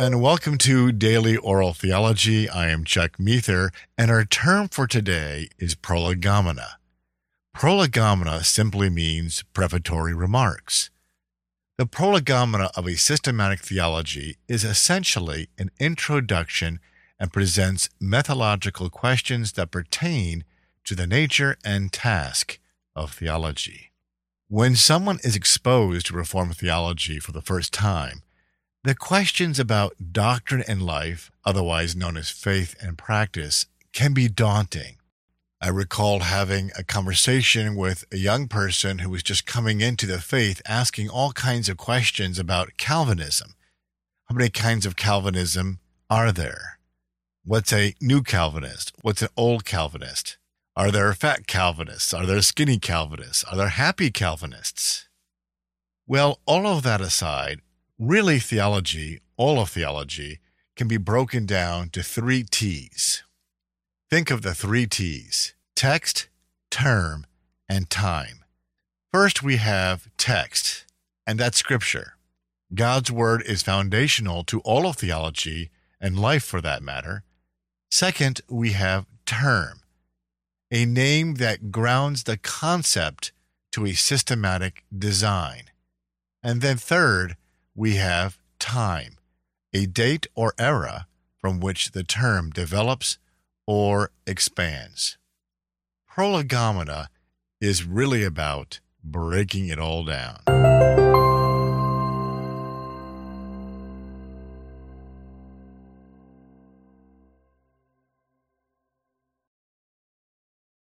and welcome to Daily Oral Theology. I am Chuck Meether, and our term for today is prolegomena. Prolegomena simply means prefatory remarks. The prolegomena of a systematic theology is essentially an introduction and presents methodological questions that pertain to the nature and task of theology. When someone is exposed to Reformed theology for the first time, the questions about doctrine and life, otherwise known as faith and practice, can be daunting. I recall having a conversation with a young person who was just coming into the faith, asking all kinds of questions about Calvinism. How many kinds of Calvinism are there? What's a new Calvinist? What's an old Calvinist? Are there fat Calvinists? Are there skinny Calvinists? Are there happy Calvinists? Well, all of that aside, really theology, all of theology, can be broken down to 3 T's. Think of the 3 T's: text, term, and time. First, we have text, and that's Scripture. God's Word is foundational to all of theology and life for that matter. Second, we have term, a name that grounds the concept to a systematic design. And then third, we have time, a date or era from which the term develops or expands. Prolegomena is really about breaking it all down.